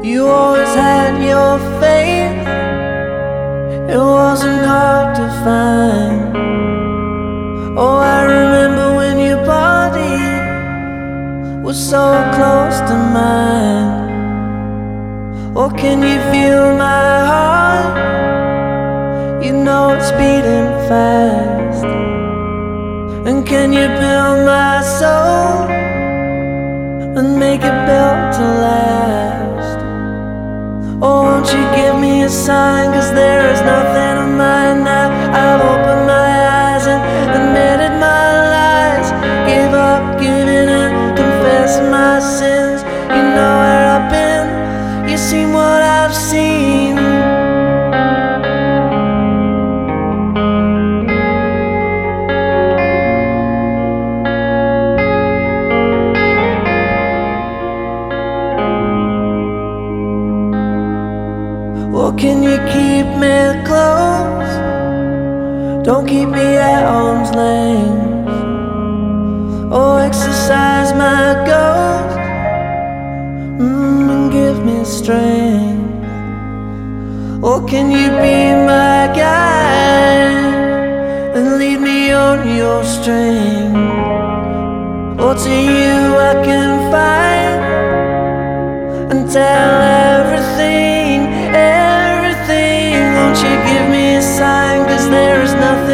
You always had your faith, it wasn't hard to find. Oh, I remember when your body was so close to mine. Oh, can you feel my heart? You know it's beating fast. And can you build my soul and make it built to last? Oh, won't you give me a sign, 'cause there is nothing of mine now. I've opened my eyes and admitted my lies. Give up, giving in, confess my sins. You know where I've been, you seen what I've seen. Oh, can you keep me close? Don't keep me at arm's length. Oh, exercise my ghost, and give me strength. Oh, can you be my guide and lead me on your string? Oh, to you I can fight and tell everything. Won't you give me a sign, 'cause there is nothing